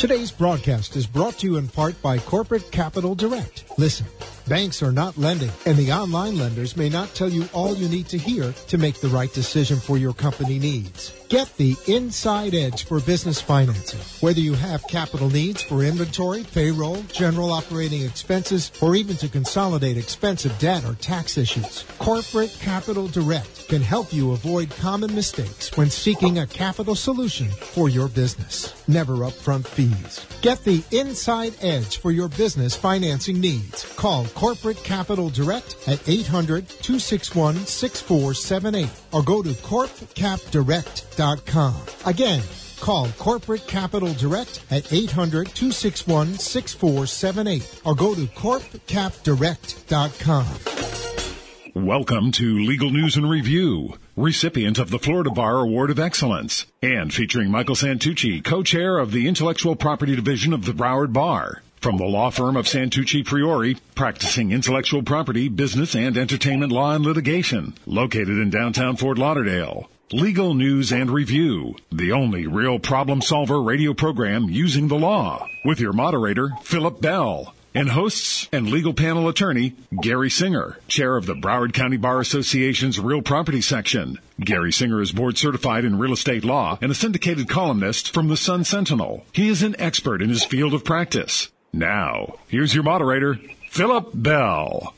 Today's broadcast is brought to you in part by Corporate Capital Direct. Listen, banks are not lending, and the online lenders may not tell you all you need to hear to make the right decision for your company needs. Get the inside edge for business financing. Whether you have capital needs for inventory, payroll, general operating expenses, or even to consolidate expensive debt or tax issues, Corporate Capital Direct can help you avoid common mistakes when seeking a capital solution for your business. Never upfront fees. Get the inside edge for your business financing needs. Call Corporate Capital Direct at 800-261-6478 or go to corpcapdirect.com. Again, call Corporate Capital Direct at 800-261-6478 or go to corpcapdirect.com. Welcome to Legal News and Review, recipient of the Florida Bar Award of Excellence, and featuring Michael Santucci, co-chair of the Intellectual Property Division of the Broward Bar. From the law firm of Santucci Priori, practicing intellectual property, business, and entertainment law and litigation, located in downtown Fort Lauderdale. Legal News and Review, the only real problem solver radio program using the law, with your moderator, Philip Bell, and hosts and legal panel attorney, Gary Singer, chair of the Broward County Bar Association's Real Property Section. Gary Singer is board certified in real estate law and a syndicated columnist from the Sun Sentinel. He is an expert in his field of practice. Now, here's your moderator, Philip Bell.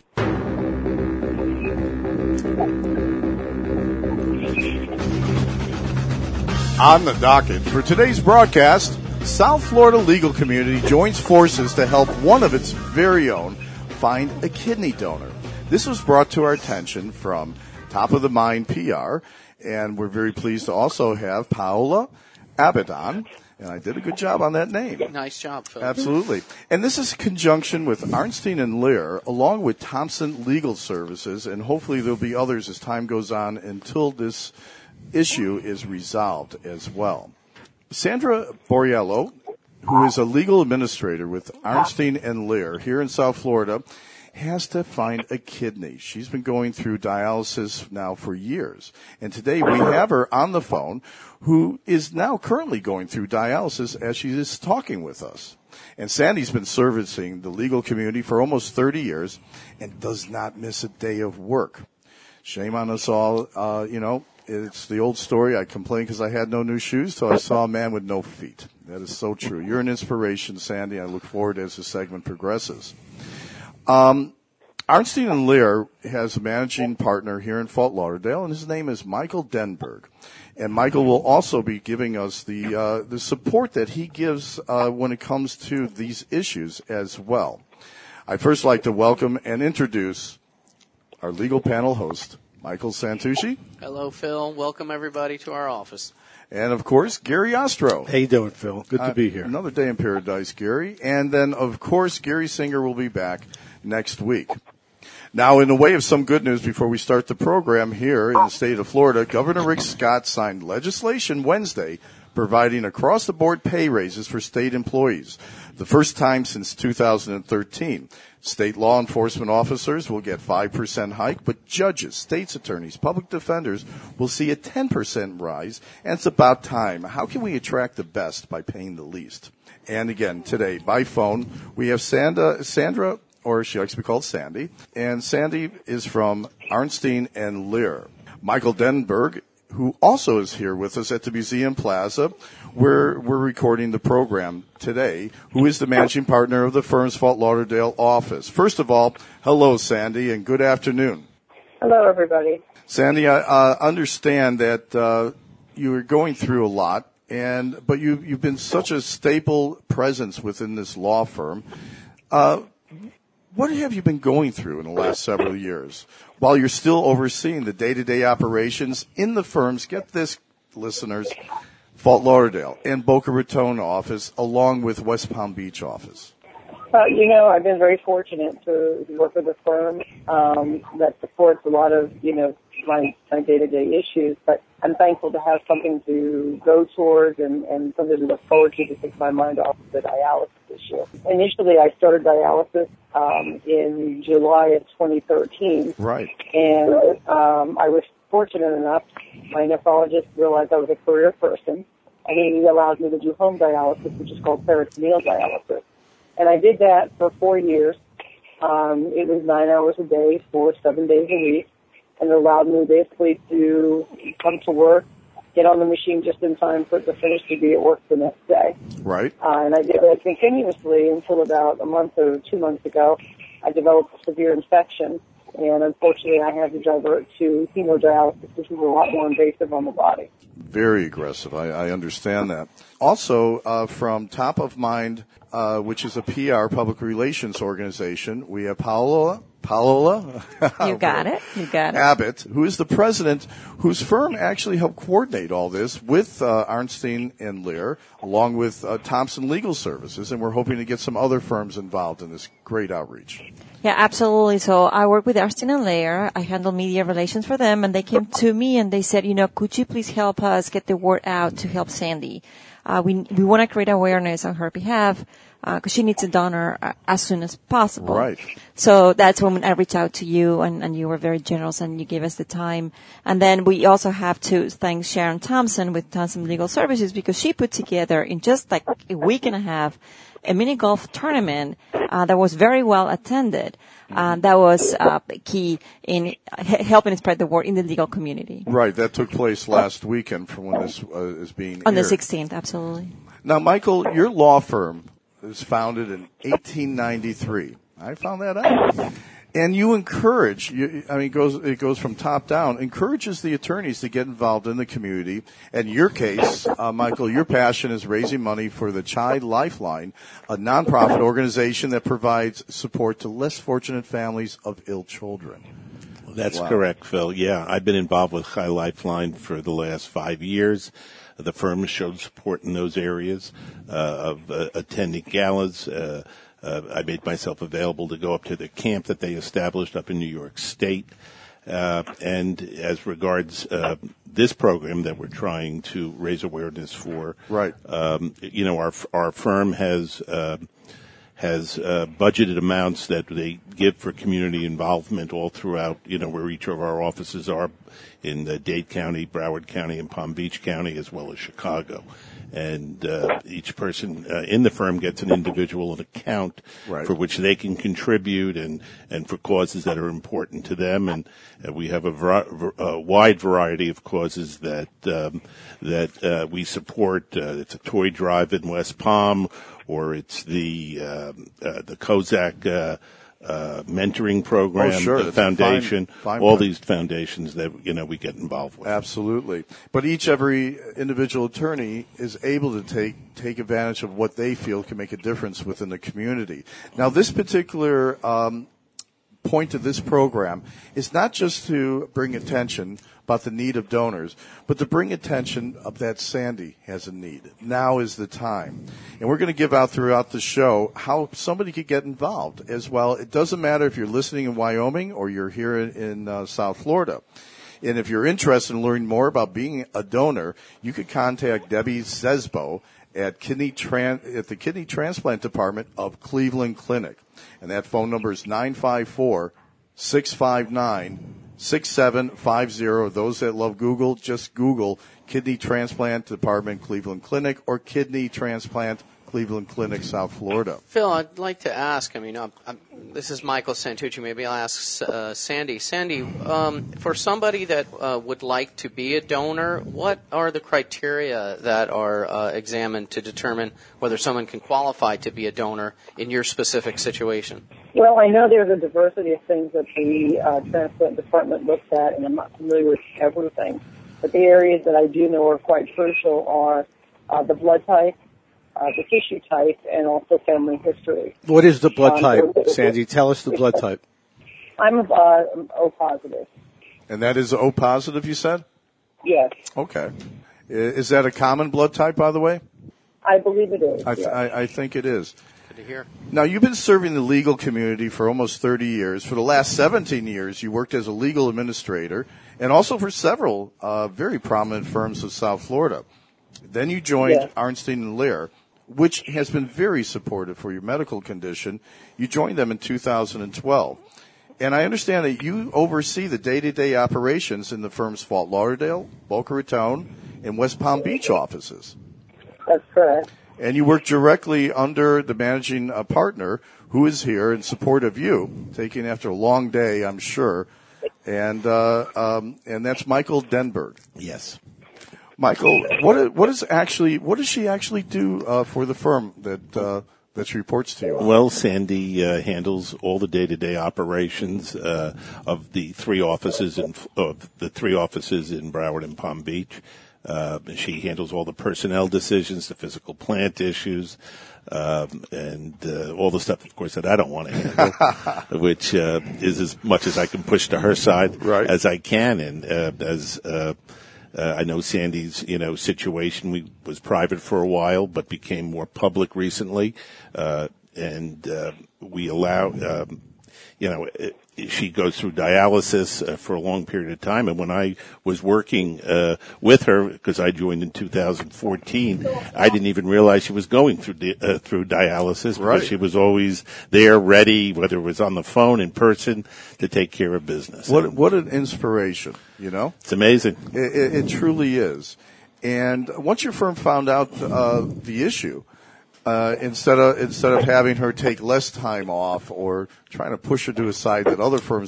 On the docket for today's broadcast, South Florida legal community joins forces to help one of its very own find a kidney donor. This was brought to our attention from Top of the Mind PR, and we're very pleased to also have Paola Abaddon. And I did a good job on that name. Nice job, Phil. Absolutely. And this is in conjunction with Arnstein and Lear, along with Thompson Legal Services, and hopefully there'll be others as time goes on until this issue is resolved as well. Sandra Borriello, who is a legal administrator with Arnstein and Lear here in South Florida, has to find a kidney. She's been going through dialysis now for years. And today we have her on the phone, who is now currently going through dialysis as she is talking with us. And Sandy's been servicing the legal community for almost 30 years and does not miss a day of work. Shame on us all. It's the old story. I complained because I had no new shoes till I saw a man with no feet. That is so true. You're an inspiration, Sandy. I look forward as the segment progresses. Arnstein and Lear has a managing partner here in Fort Lauderdale, and his name is Michael Denberg. And Michael will also be giving us the support that he gives when it comes to these issues as well. I'd first like to welcome and introduce our legal panel host, Michael Santucci. Hello, Phil. Welcome, everybody, to our office. And, of course, Gary Ostro. How you doing, Phil? Good to be here. Another day in paradise, Gary. And then, of course, Gary Singer will be back next week. Now, in the way of some good news before we start the program here in the state of Florida, Governor Rick Scott signed legislation Wednesday providing across-the-board pay raises for state employees, the first time since 2013. State law enforcement officers will get 5% hike, but judges, state's attorneys, public defenders will see a 10% rise, and it's about time. How can we attract the best by paying the least? And again, today, by phone, we have Sandra, or she likes to be called Sandy, and Sandy is from Arnstein and Lear. Michael Denberg, who also is here with us at the Museum Plaza, where we're recording the program today, who is the managing partner of the firm's Fort Lauderdale office. First of all, hello, Sandy, and good afternoon. Hello, everybody. Sandy, I understand that you're going through a lot, but you've been such a staple presence within this law firm. What have you been going through in the last several years while you're still overseeing the day-to-day operations in the firm's, get this, listeners, Fort Lauderdale and Boca Raton office, along with West Palm Beach office? I've been very fortunate to work with a firm that supports a lot of, my day-to-day issues, but I'm thankful to have something to go towards and something to look forward to take my mind off of the dialysis issue. Initially, I started dialysis in July of 2013. Right. And I was fortunate enough, my nephrologist realized I was a career person, and he allows me to do home dialysis, which is called peritoneal dialysis. And I did that for 4 years. It was 9 hours a day for 7 days a week, and it allowed me basically to come to work, get on the machine just in time for it to finish to be at work the next day. Right. And I did that continuously until about a month or 2 months ago. I developed a severe infection, and unfortunately I had to divert to hemodialysis, which is a lot more invasive on the body. Very aggressive. I understand that. Also, from Top of Mind, which is a PR, public relations organization, we have Paola You got it. Abbott, who is the president, whose firm actually helped coordinate all this with Arnstein and Lear, along with Thompson Legal Services, and we're hoping to get some other firms involved in this great outreach. Yeah, absolutely. So I work with Arnstein and Lear. I handle media relations for them, and they came to me and they said, could you please help us get the word out to help Sandy? We want to create awareness on her behalf. Because she needs a donor as soon as possible. Right. So that's when I reached out to you, and you were very generous, and you gave us the time. And then we also have to thank Sharon Thompson with Thompson Legal Services, because she put together in just like a week and a half a mini golf tournament that was very well attended. That was key in helping spread the word in the legal community. Right. That took place last weekend from when this is being on aired. The 16th, absolutely. Now, Michael, your law firm was founded in 1893. I found that out. And you encourage, it goes from top down, encourages the attorneys to get involved in the community. In your case, Michael, your passion is raising money for the Child Lifeline, a nonprofit organization that provides support to less fortunate families of ill children. That's correct, Phil. Yeah, I've been involved with Child Lifeline for the last 5 years. The firm has showed support in those areas of attending galas. I made myself available to go up to the camp that they established up in New York State. And as regards this program that we're trying to raise awareness for, right? Our firm has budgeted amounts that they give for community involvement all throughout, where each of our offices are in Dade County, Broward County, and Palm Beach County, as well as Chicago. And each person in the firm gets an individual account for which they can contribute and for causes that are important to them. And we have a wide variety of causes that we support. It's a toy drive in West Palm, or it's the Kozak mentoring program, the foundation, all these foundations that, we get involved with. Absolutely. But every individual attorney is able to take advantage of what they feel can make a difference within the community. Now, this particular point of this program is not just to bring attention about the need of donors, but to bring attention of that Sandy has a need. Now is the time. And we're going to give out throughout the show how somebody could get involved as well. It doesn't matter if you're listening in Wyoming or you're here in South Florida. And if you're interested in learning more about being a donor, you could contact Debbie Sesbo at the Kidney Transplant Department of Cleveland Clinic. And that phone number is 954-659-6750. Those that love Google, just Google Kidney Transplant Department Cleveland Clinic or Kidney Transplant Cleveland Clinic, South Florida. Phil, I'd like to ask, this is Michael Santucci. Maybe I'll ask Sandy. Sandy, for somebody that would like to be a donor, what are the criteria that are examined to determine whether someone can qualify to be a donor in your specific situation? Well, I know there's a diversity of things that the transplant department looks at, and I'm not familiar with everything. But the areas that I do know are quite crucial are the blood type, the tissue type, and also family history. What is the blood type, Sandy? Tell us the blood type. I'm O positive. And that is O positive, you said? Yes. Okay. Is that a common blood type, by the way? I believe it is. I think it is. Good to hear. Now, you've been serving the legal community for almost 30 years. For the last 17 years, you worked as a legal administrator and also for several very prominent firms of South Florida. Then you joined Arnstein and Lear, which has been very supportive for your medical condition. You joined them in 2012. And I understand that you oversee the day-to-day operations in the firm's Fort Lauderdale, Boca Raton, and West Palm Beach offices. That's correct. And you work directly under the managing partner who is here in support of you, taking after a long day, I'm sure. And that's Michael Denberg. Yes. Michael, what does she actually do for the firm that she reports to you on? Well, Sandy handles all the day-to-day operations of the three offices in Broward and Palm Beach. She handles all the personnel decisions, the physical plant issues, and all the stuff, of course, that I don't want to handle, which is as much as I can push to her side as I can. And as I know Sandy's, situation was private for a while, but became more public recently, and we allow. She goes through dialysis for a long period of time. And when I was working with her, because I joined in 2014, I didn't even realize she was going through dialysis because she was always there, ready, whether it was on the phone, in person, to take care of business. What an inspiration, It's amazing. It truly is. And once your firm found out the issue, instead of having her take less time off or trying to push her to a side that other firms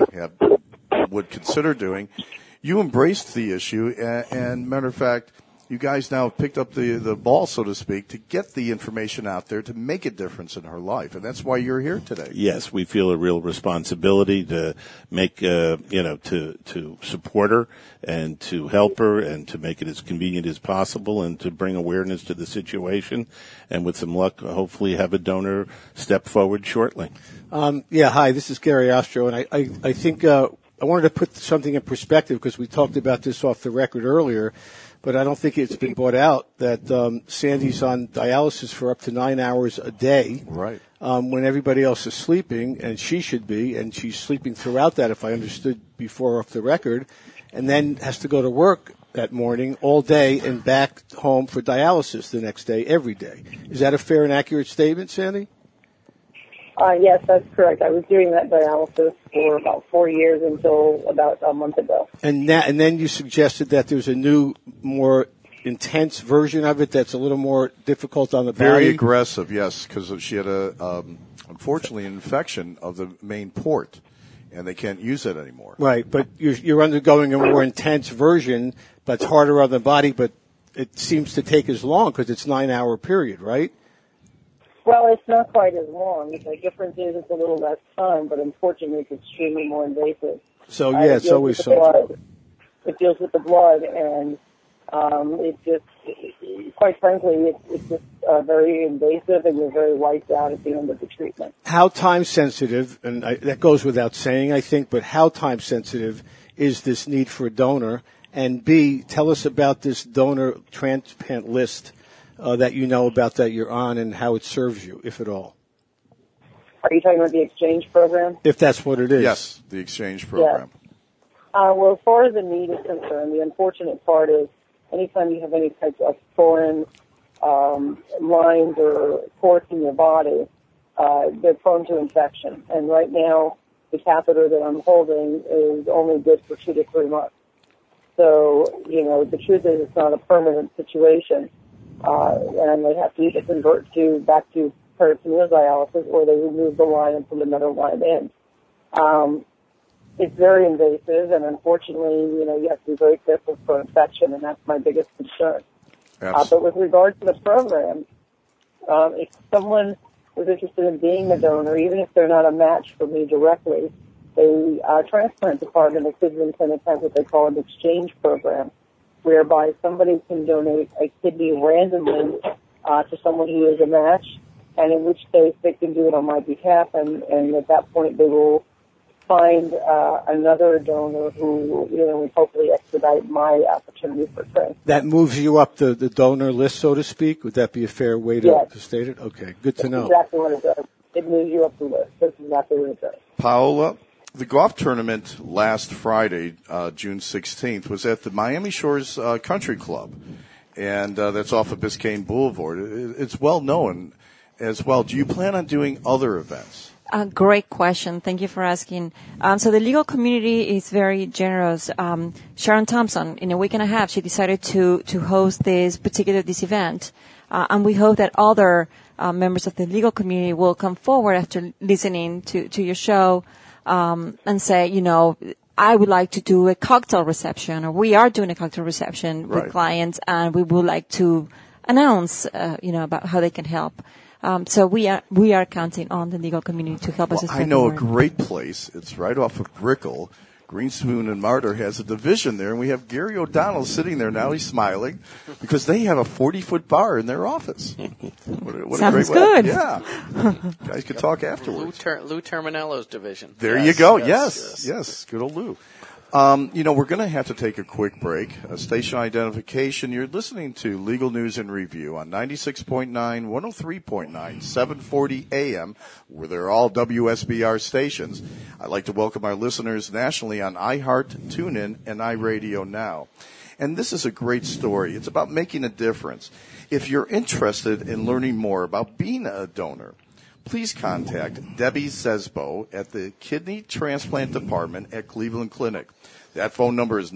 would consider doing, you embraced the issue. And matter of fact, you guys now have picked up the ball, so to speak, to get the information out there to make a difference in her life. And that's why you're here today. Yes, we feel a real responsibility to make, to support her and to help her and to make it as convenient as possible and to bring awareness to the situation. And with some luck, hopefully have a donor step forward shortly. Hi, this is Gary Ostro. And I think, I wanted to put something in perspective because we talked about this off the record earlier. But I don't think it's been brought out that Sandy's on dialysis for up to 9 hours a day. Right. When everybody else is sleeping, and she should be, and she's sleeping throughout that, if I understood before off the record, and then has to go to work that morning all day and back home for dialysis the next day, every day. Is that a fair and accurate statement, Sandy? Yes, that's correct. I was doing that dialysis for about 4 years until about a month ago. And then you suggested that there's a new, more intense version of it that's a little more difficult on the body. Very aggressive, yes, because she had unfortunately, an infection of the main port, and they can't use it anymore. Right, but you're undergoing a more intense version, but it's harder on the body, but it seems to take as long because it's 9 hour period, right? Well, it's not quite as long. The difference is it's a little less time, but unfortunately it's extremely more invasive. So, yeah, it's always something. It deals with the blood, and it just, quite frankly, it's just very invasive, and you're very wiped out at the end of the treatment. How time sensitive, and that goes without saying, I think, but how time sensitive is this need for a donor? And B, tell us about this donor transplant list that you know about that you're on and how it serves you, if at all. Are you talking about the exchange program? If that's what it is. Yes, the exchange program. Yeah. Well, as far as the need is concerned, the unfortunate part is anytime you have any type of foreign lines or ports in your body, they're prone to infection. And right now, the catheter that I'm holding is only good for 2 to 3 months. So, the truth is it's not a permanent situation. And they have to either convert back to peritoneal dialysis, or they remove the line and put another line in. It's very invasive, and unfortunately, you have to be very careful for infection, and that's my biggest concern. But with regard to the program, if someone is interested in being a donor, even if they're not a match for me directly, the transplant department at Cleveland Clinic has what they call an exchange program, whereby somebody can donate a kidney randomly to someone who is a match, and in which case they can do it on my behalf, and at that point they will find another donor who would hopefully expedite my opportunity for transplant. That moves you up the donor list, so to speak? Would that be a fair way to state it? Okay, good to know. That's exactly what it does. It moves you up the list. That's exactly what it does. Paola, the golf tournament last Friday, June 16th, was at the Miami Shores Country Club, and that's off of Biscayne Boulevard. It's well known as well. Do you plan on doing other events? A great question. Thank you for asking. So the legal community is very generous. Sharon Thompson, in a week and a half, she decided to host this event. And we hope that other members of the legal community will come forward after listening to your show and say, I would like to do a cocktail reception, or we are doing a cocktail reception with clients, and we would like to announce, about how they can help. So we are counting on the legal community to help us. I know a great place. It's right off of Brickell. Greenspoon and Martyr has a division there, and we have Gary O'Donnell sitting there now. He's smiling because they have a 40-foot bar in their office. What Sounds a great good. way. Yeah. Guys could talk afterwards. Lou Terminello's division. There you go. Yes. Good old Lou. We're going to have to take a quick break. Station identification. You're listening to Legal News and Review on 96.9, 103.9, 740 AM, where they're all WSBR stations. I'd like to welcome our listeners nationally on iHeart, TuneIn, and iRadio Now. And this is a great story. It's about making a difference. If you're interested in learning more about being a donor, please contact Debbie Zesbo at the Kidney Transplant Department at Cleveland Clinic. That phone number is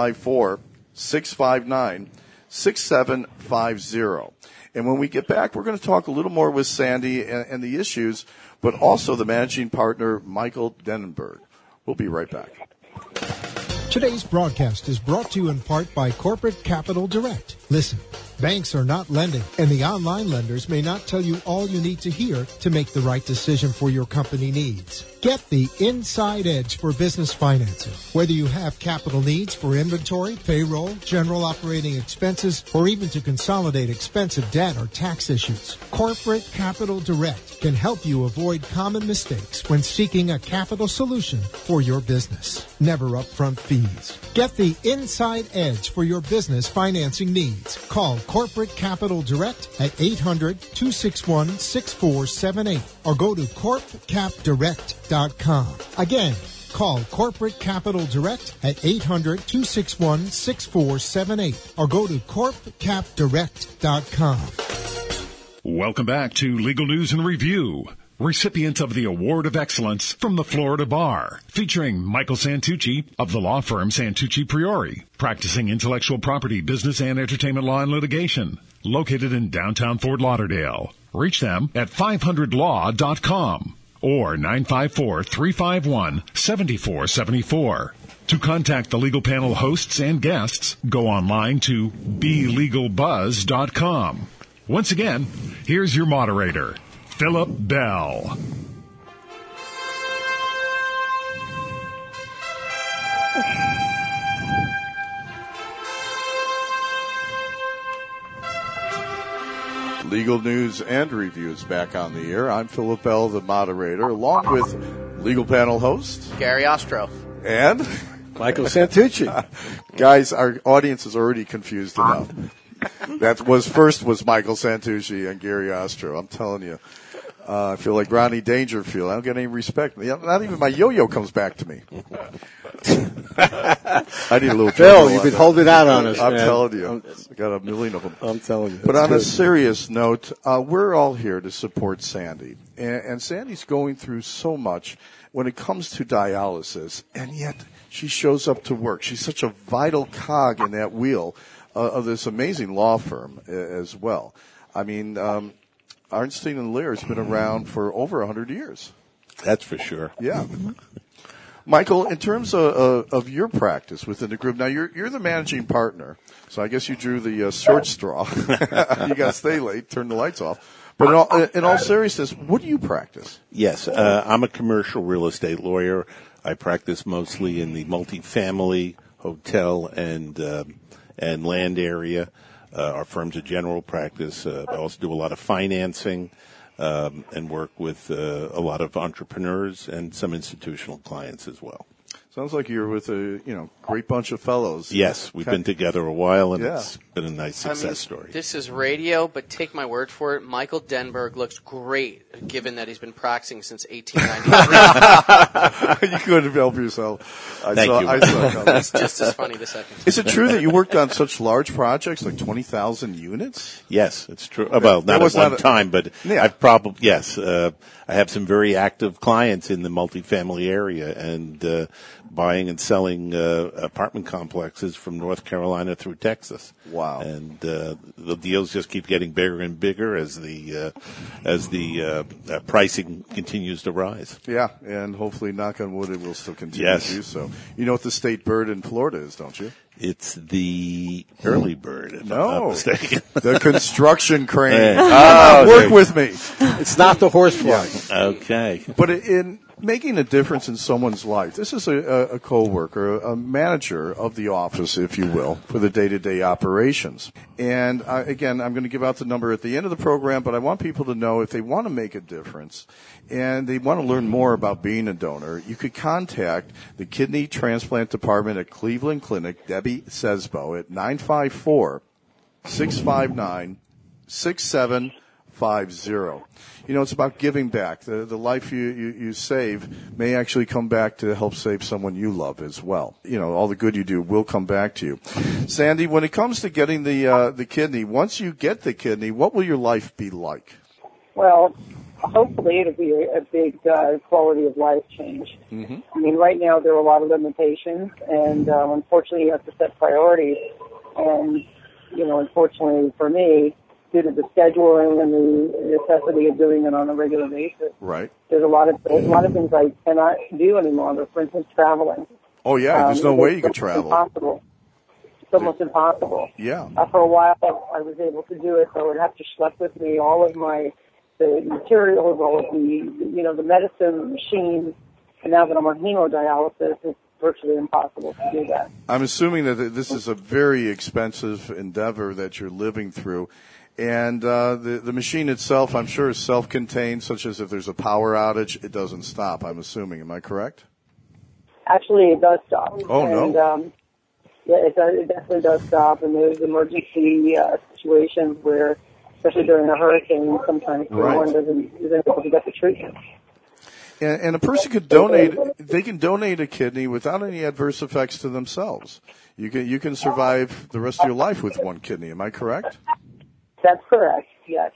954-659-6750. And when we get back, we're going to talk a little more with Sandy and the issues, but also the managing partner, Michael Denenberg. We'll be right back. Today's broadcast is brought to you in part by Corporate Capital Direct. Listen, banks are not lending, and the online lenders may not tell you all you need to hear to make the right decision for your company needs. Get the inside edge for business financing. Whether you have capital needs for inventory, payroll, general operating expenses, or even to consolidate expensive debt or tax issues, Corporate Capital Direct can help you avoid common mistakes when seeking a capital solution for your business. Never upfront fees. Get the inside edge for your business financing needs. Call Corporate Capital Direct at 800-261-6478 or go to corpcapdirect.com. Again, call Corporate Capital Direct at 800-261-6478 or go to corpcapdirect.com. Welcome back to Legal News and Review. Recipient of the Award of Excellence from the Florida Bar, featuring Michael Santucci of the law firm Santucci Priori, practicing intellectual property, business, and entertainment law and litigation, located in downtown Fort Lauderdale. Reach them at 500law.com or 954-351-7474. To contact the legal panel hosts and guests, go online to BeLegalBuzz.com. Once again, here's your moderator, Philip Bell. Legal News and Reviews back on the air. I'm Philip Bell, the moderator, along with legal panel host Gary Ostro and Michael Santucci. Guys, our audience is already confused enough. That was Michael Santucci and Gary Ostro. I'm telling you. I feel like Ronnie Dangerfield. I don't get any respect. Not even my yo-yo comes back to me. I need a little Phil, you've been holding out on us, I'm man. telling you. I got a million of them. I'm telling you. But on a serious note, we're all here to support Sandy. And Sandy's going through so much when it comes to dialysis, and yet she shows up to work. She's such a vital cog in that wheel of this amazing law firm as well. I mean, Arnstein and Lear has been around for over 100 years. That's for sure. Yeah. Michael, in terms of your practice within the group, now you're the managing partner, so I guess you drew the short straw. You got to stay late, turn the lights off. But in all seriousness, what do you practice? Yes, I'm a commercial real estate lawyer. I practice mostly in the multifamily, hotel, and land area. Our firm's a general practice. I also do a lot of financing and work with a lot of entrepreneurs and some institutional clients as well. Sounds like you're with a great bunch of fellows. Yes, we've been together a while, and it's been a nice success story. This is radio, but take my word for it, Michael Denenberg looks great, given that he's been practicing since 1893. You couldn't help yourself. Thank you. It's just as funny the second. Is it true that you worked on such large projects, like 20,000 units? Yes, it's true. Well, not at one time, but I've probably, yes. I have some very active clients in the multifamily area and buying and selling apartment complexes from North Carolina through Texas. Wow. And the deals just keep getting bigger and bigger as the pricing continues to rise. Yeah, and hopefully, knock on wood, it will still continue Yes. to do so. You know what the state bird in Florida is, don't you? It's the early bird, if I'm not mistaken. The construction crane. Oh, Work with me. It's not the horsefly. Okay. But in making a difference in someone's life, this is a coworker, a manager of the office, if you will, for the day-to-day operations. And again, I'm going to give out the number at the end of the program, but I want people to know if they want to make a difference and they want to learn more about being a donor, you could contact the Kidney Transplant Department at Cleveland Clinic, Debbie Sesbo, at 954-659-6750. You know, it's about giving back. The life you save may actually come back to help save someone you love as well. You know, all the good you do will come back to you. Sandy, when it comes to getting the kidney, once you get the kidney, what will your life be like? Well, hopefully it'll be a big quality of life change. Mm-hmm. I mean, right now there are a lot of limitations, and unfortunately you have to set priorities. And, you know, unfortunately for me, due to the scheduling and the necessity of doing it on a regular basis, right, there's a lot of things I cannot do any longer. For instance, traveling. Oh yeah, there's no way you could travel. Impossible. It's almost impossible. Yeah. For a while, I was able to do it, so I would have to schlep with me all of the materials, all of the medicine machines, and now that I'm on hemodialysis, it's virtually impossible to do that. I'm assuming that this is a very expensive endeavor that you're living through. And the machine itself, I'm sure, is self-contained, such as if there's a power outage, it doesn't stop, I'm assuming. Am I correct? Actually, it does stop. Oh, and, no. Yeah, it definitely does stop, and there's emergency situations where, especially during a hurricane, sometimes someone isn't able to get the treatment. And a person could donate, they can donate a kidney without any adverse effects to themselves. You can survive the rest of your life with one kidney, am I correct? That's correct, yes.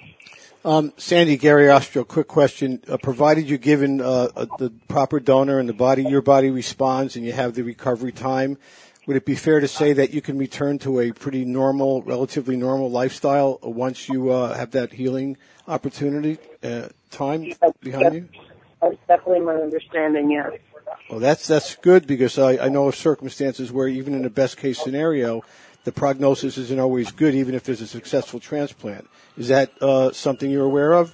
Sandy, Gary Ostro, quick question. Provided you're given the proper donor and your body responds and you have the recovery time, would it be fair to say that you can return to a pretty normal, relatively normal lifestyle once you have that healing opportunity time behind you? That's definitely my understanding, yes. Well, that's good because I know of circumstances where even in the best case scenario, the prognosis isn't always good, even if there's a successful transplant. Is that something you're aware of?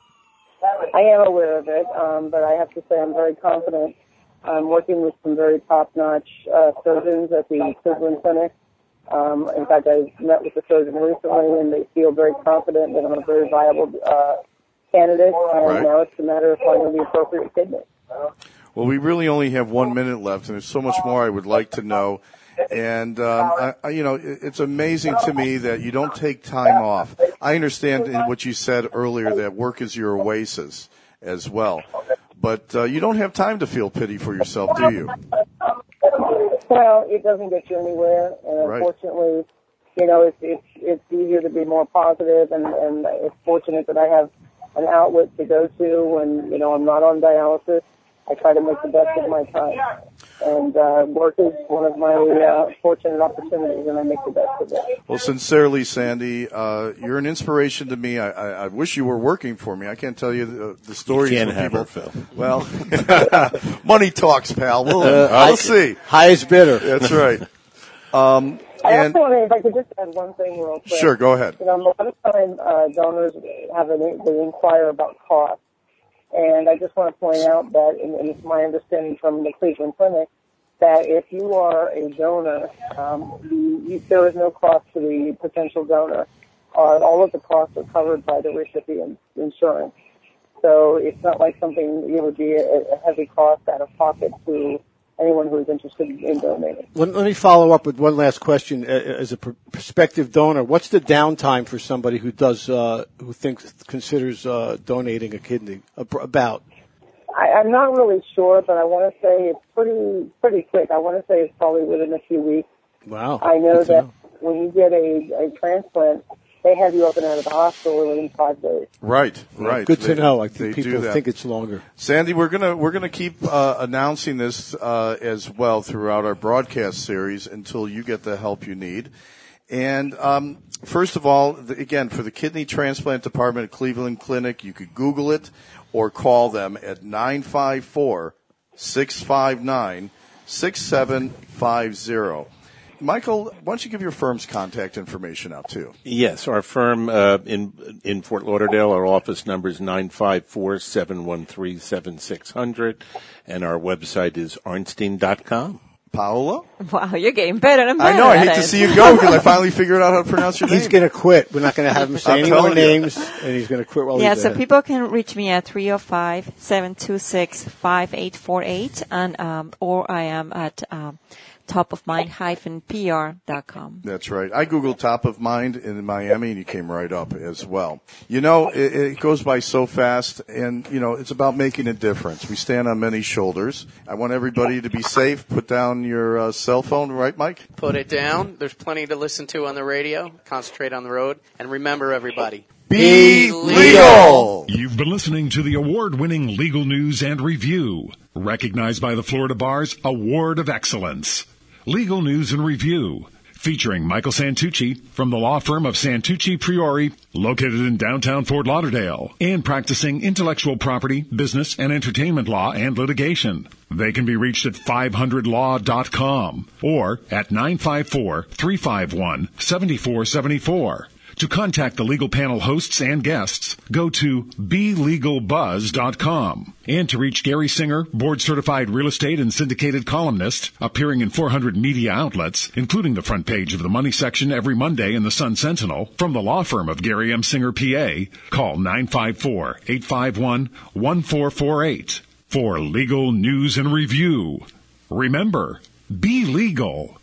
I am aware of it, but I have to say I'm very confident. I'm working with some very top-notch surgeons at the Cleveland Clinic. In fact, I met with the surgeon recently, and they feel very confident that I'm a very viable candidate, and now it's a matter of finding the appropriate kidney. Well, we really only have 1 minute left, and there's so much more I would like to know. And, it's amazing to me that you don't take time off. I understand in what you said earlier that work is your oasis as well. But you don't have time to feel pity for yourself, do you? Well, it doesn't get you anywhere, and unfortunately, it's easier to be more positive, and it's fortunate that I have an outlet to go to when, I'm not on dialysis. I try to make the best of my time. And work is one of my fortunate opportunities, and I make the best of it. Well, sincerely, Sandy, you're an inspiration to me. I wish you were working for me. I can't tell you the stories. You can't of have people. her, Phil. Well, money talks, pal. We'll see. Highest bidder. That's right. I also wonder if I could just add one thing real quick. Sure, go ahead. A lot of times donors they inquire about cost. And I just want to point out that, and it's my understanding from the Cleveland Clinic, that if you are a donor, there is no cost to the potential donor. All of the costs are covered by the recipient's insurance. So it's not like something would be a heavy cost out of pocket to anyone who is interested in donating. Let me follow up with one last question. As a prospective donor, what's the downtime for somebody who considers donating a kidney? About? I'm not really sure, but I want to say it's pretty quick. I want to say it's probably within a few weeks. Wow. I know that when you get a transplant, they have you up and out of the hospital within 5 days. Right. Good to know. I they think do people that. think it's longer. Sandy, we're gonna keep announcing this as well throughout our broadcast series until you get the help you need. And first of all, again, for the Kidney Transplant Department at Cleveland Clinic, you could Google it or call them at 954-659-6750. Michael, why don't you give your firm's contact information out too? Yes, our firm in Fort Lauderdale, our office number is 954-713-7600, and our website is arnstein.com. Paola? Wow, you're getting better and better. I know, I hate to see you go because I finally figured out how to pronounce your name. He's going to quit. We're not going to have him say any more names, and he's going to quit while he's Yeah, so ahead. people can reach me at 305-726-5848, and or I am at topofmind-pr.com. That's right. I Googled Top of Mind in Miami, and you came right up as well. You know, it goes by so fast, and, you know, it's about making a difference. We stand on many shoulders. I want everybody to be safe. Put down your cell phone, right, Mike? Put it down. There's plenty to listen to on the radio. Concentrate on the road. And remember, everybody, be legal! You've been listening to the award-winning Legal News and Review, recognized by the Florida Bar's Award of Excellence. Legal News and Review, featuring Michael Santucci from the law firm of Santucci Priori, located in downtown Fort Lauderdale, and practicing intellectual property, business, and entertainment law and litigation. They can be reached at 500law.com or at 954-351-7474. To contact the legal panel hosts and guests, go to BeLegalBuzz.com. And to reach Gary Singer, board-certified real estate and syndicated columnist, appearing in 400 media outlets, including the front page of the Money section every Monday in the Sun Sentinel, from the law firm of Gary M. Singer, PA, call 954-851-1448 for Legal News and Review. Remember, be legal.